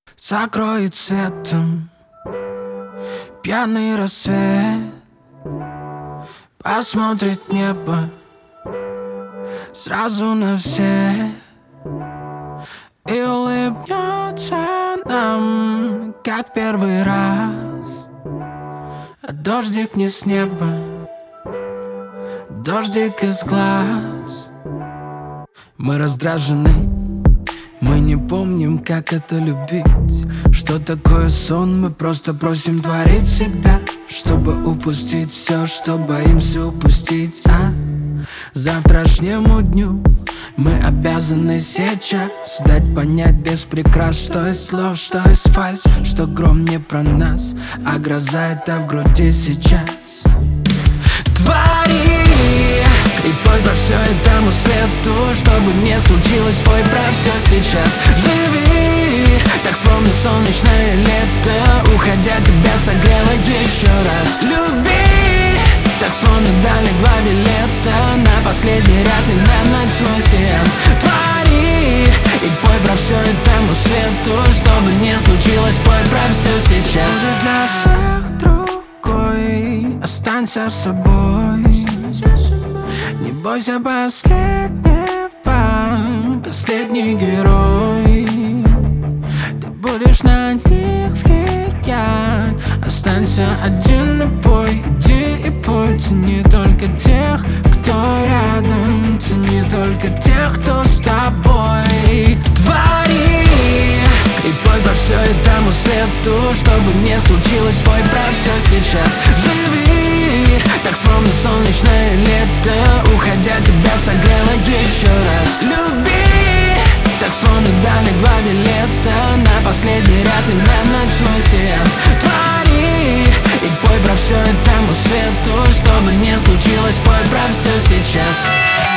Закроет светом пьяный рассвет, посмотрит небо сразу на всех и улыбнется нам, как первый раз. А дождик не с неба, дождик из глаз. Мы раздражены, мы не помним, как это любить. Что такое сон, мы просто просим творить себя, чтобы упустить все, что боимся упустить. Завтрашнему дню мы обязаны сейчас дать понять без прикрас, что из слов, что из фальшь, что гром не про нас, а гроза это в груди сейчас. Твори и пой про все этому свету, чтобы не случилось, пой про все сейчас. Живи, так словно солнечное лето, уходя тебя согрело еще раз. Люби, так словно дали 2 билета на последний раз и на ночной сеанс. Твори и пой про все этому свету, чтобы не случилось, пой про все сейчас. Будешь для всех другой, останься собой. Не бойся последнего, последний герой. Ты будешь на них влиять. Останься один и пой, иди и пой. Цени только тех, кто рядом, цени только тех, кто с тобой. Твори и пой про все этому свету, чтобы не случилось, пой про все сейчас. Живи, так словно солнечное лето, уходя тебя согрело еще раз. Люби, так словно дали 2 билета на последний раз и на ночной сеанс. Твори и пой про все этому свету, чтобы не случилось, пой про все сейчас.